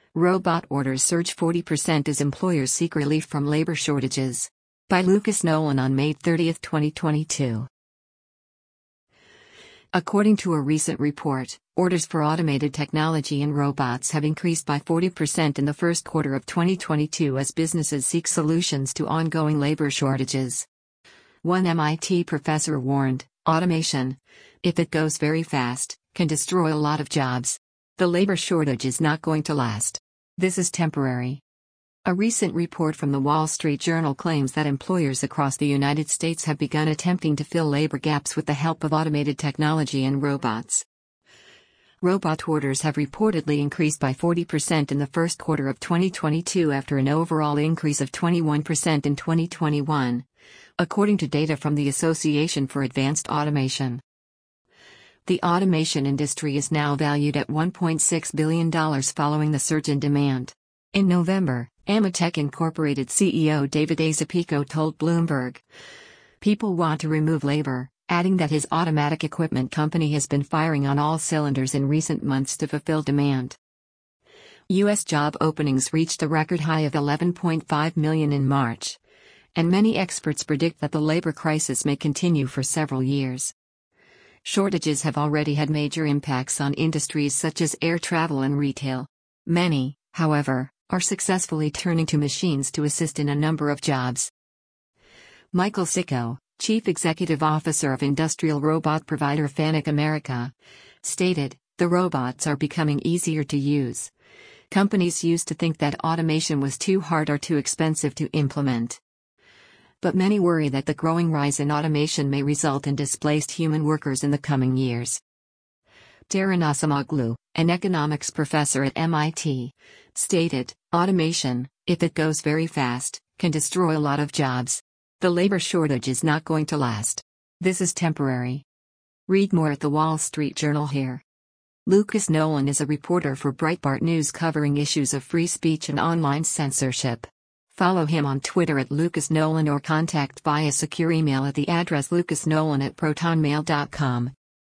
Robot orders surge 40% as employers seek relief from labor shortages. By Lucas Nolan on May 30, 2022. According to a recent report, orders for automated technology and robots have increased by 40% in the first quarter of 2022 as businesses seek solutions to ongoing labor shortages. One MIT professor warned, "Automation, if it goes very fast, can destroy a lot of jobs. The labor shortage is not going to last. This is temporary." A recent report from the Wall Street Journal claims that employers across the United States have begun attempting to fill labor gaps with the help of automated technology and robots. Robot orders have reportedly increased by 40% in the first quarter of 2022 after an overall increase of 21% in 2021, according to data from the Association for Advanced Automation. The automation industry is now valued at $1.6 billion following the surge in demand. In November, Amatec Incorporated CEO David Azapico told Bloomberg, "People want to remove labor," adding that his automatic equipment company has been firing on all cylinders in recent months to fulfill demand. U.S. job openings reached a record high of 11.5 million in March, and many experts predict that the labor crisis may continue for several years. Shortages have already had major impacts on industries such as air travel and retail. Many, however, are successfully turning to machines to assist in a number of jobs. Michael Sicko, Chief Executive Officer of industrial robot provider Fanuc America, stated, "The robots are becoming easier to use. Companies used to think that automation was too hard or too expensive to implement. But many worry that the growing rise in automation may result in displaced human workers in the coming years." Daron Acemoglu, an economics professor at MIT, stated, "Automation, if it goes very fast, can destroy a lot of jobs. The labor shortage is not going to last. This is temporary." Read more at the Wall Street Journal here. Lucas Nolan is a reporter for Breitbart News covering issues of free speech and online censorship. Follow him on Twitter at Lucas Nolan or contact via secure email at the address lucasnolan@protonmail.com.